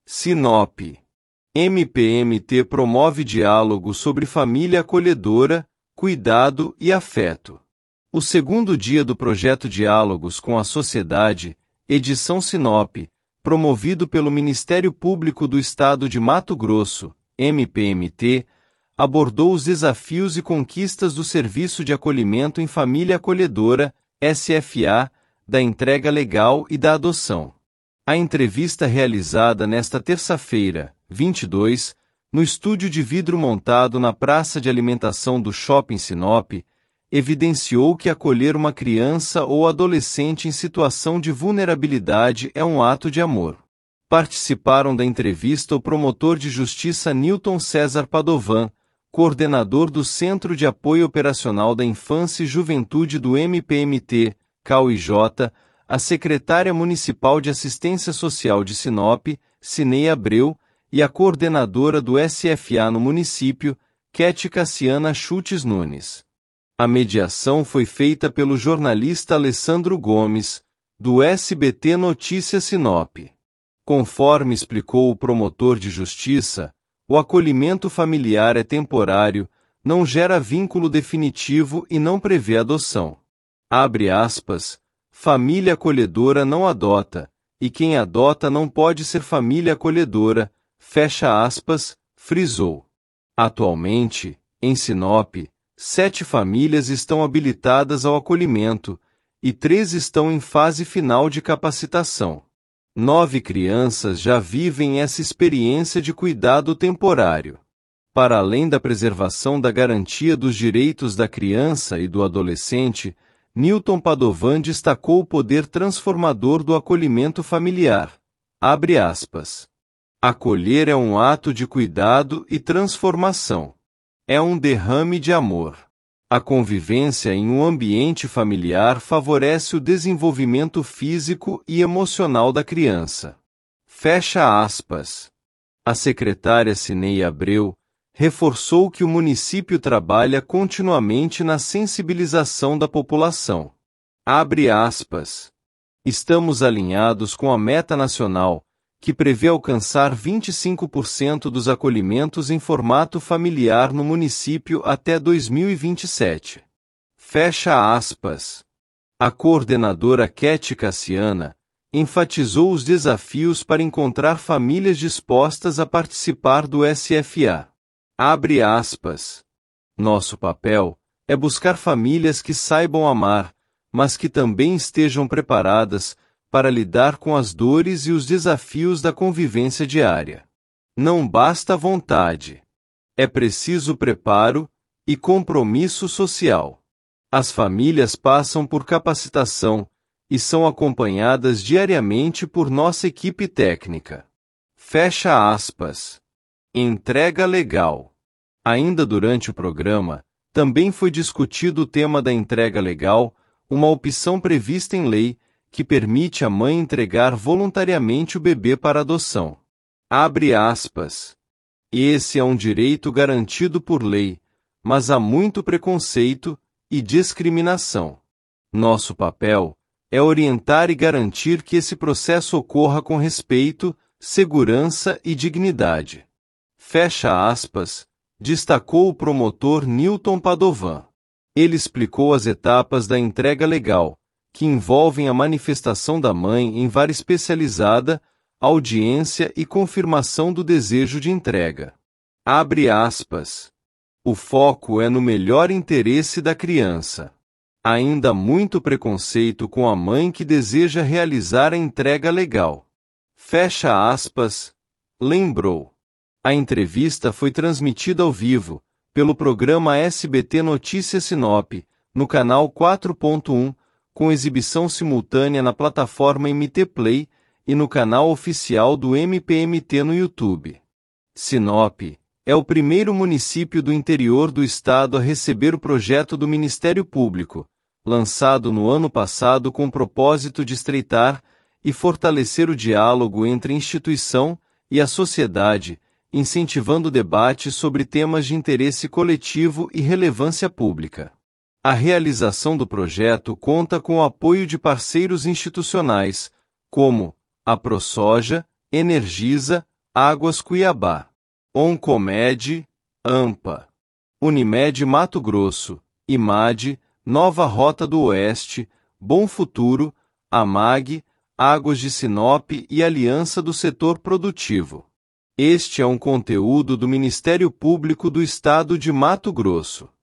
Sinop. MPMT promove diálogo sobre família acolhedora, cuidado e afeto. O segundo dia do projeto Diálogos com a Sociedade, edição Sinop, promovido pelo Ministério Público do Estado de Mato Grosso, MPMT, abordou os desafios e conquistas do Serviço de Acolhimento em Família Acolhedora, SFA, da entrega legal e da adoção. A entrevista realizada nesta terça-feira, 22, no estúdio de vidro montado na praça de alimentação do Shopping Sinop, evidenciou que acolher uma criança ou adolescente em situação de vulnerabilidade é um ato de amor. Participaram da entrevista o promotor de justiça Newton César Padovan, coordenador do Centro de Apoio Operacional da Infância e Juventude do MPMT, CAUIJ, a secretária municipal de Assistência Social de Sinop, Cinei Abreu, e a coordenadora do SFA no município, Keti Cassiana Schultz Nunes. A mediação foi feita pelo jornalista Alessandro Gomes, do SBT Notícias Sinop. Conforme explicou o promotor de justiça, o acolhimento familiar é temporário, não gera vínculo definitivo e não prevê adoção. Abre aspas, família acolhedora não adota, e quem adota não pode ser família acolhedora, fecha aspas, frisou. Atualmente, em Sinop, 7 famílias estão habilitadas ao acolhimento, e 3 estão em fase final de capacitação. 9 crianças já vivem essa experiência de cuidado temporário. Para além da preservação da garantia dos direitos da criança e do adolescente, Newton Padovan destacou o poder transformador do acolhimento familiar. Abre aspas. Acolher é um ato de cuidado e transformação. É um derrame de amor. A convivência em um ambiente familiar favorece o desenvolvimento físico e emocional da criança. Fecha aspas. A secretária Cinei Abreu reforçou que o município trabalha continuamente na sensibilização da população. Abre aspas. Estamos alinhados com a meta nacional, que prevê alcançar 25% dos acolhimentos em formato familiar no município até 2027. Fecha aspas. A coordenadora Keti Cassiana enfatizou os desafios para encontrar famílias dispostas a participar do SFA. Abre aspas. Nosso papel é buscar famílias que saibam amar, mas que também estejam preparadas para lidar com as dores e os desafios da convivência diária. Não basta vontade. É preciso preparo e compromisso social. As famílias passam por capacitação e são acompanhadas diariamente por nossa equipe técnica. Fecha aspas. Entrega legal. Ainda durante o programa, também foi discutido o tema da entrega legal, uma opção prevista em lei, que permite à mãe entregar voluntariamente o bebê para adoção. Abre aspas. Esse é um direito garantido por lei, mas há muito preconceito e discriminação. Nosso papel é orientar e garantir que esse processo ocorra com respeito, segurança e dignidade. Fecha aspas, destacou o promotor Newton Padovan. Ele explicou as etapas da entrega legal, que envolvem a manifestação da mãe em vara especializada, audiência e confirmação do desejo de entrega. Abre aspas. O foco é no melhor interesse da criança. Ainda há muito preconceito com a mãe que deseja realizar a entrega legal. Fecha aspas, lembrou. A entrevista foi transmitida ao vivo, pelo programa SBT Notícias Sinop, no canal 4.1, com exibição simultânea na plataforma MT Play e no canal oficial do MPMT no YouTube. Sinop é o primeiro município do interior do estado a receber o projeto do Ministério Público, lançado no ano passado com o propósito de estreitar e fortalecer o diálogo entre a instituição e a sociedade, incentivando debates sobre temas de interesse coletivo e relevância pública. A realização do projeto conta com o apoio de parceiros institucionais, como a ProSoja, Energisa, Águas Cuiabá. Oncomed, AMPA. Unimed Mato Grosso, IMAD, Nova Rota do Oeste, Bom Futuro, AMAG, Águas de Sinop e Aliança do Setor Produtivo. Este é um conteúdo do Ministério Público do Estado de Mato Grosso.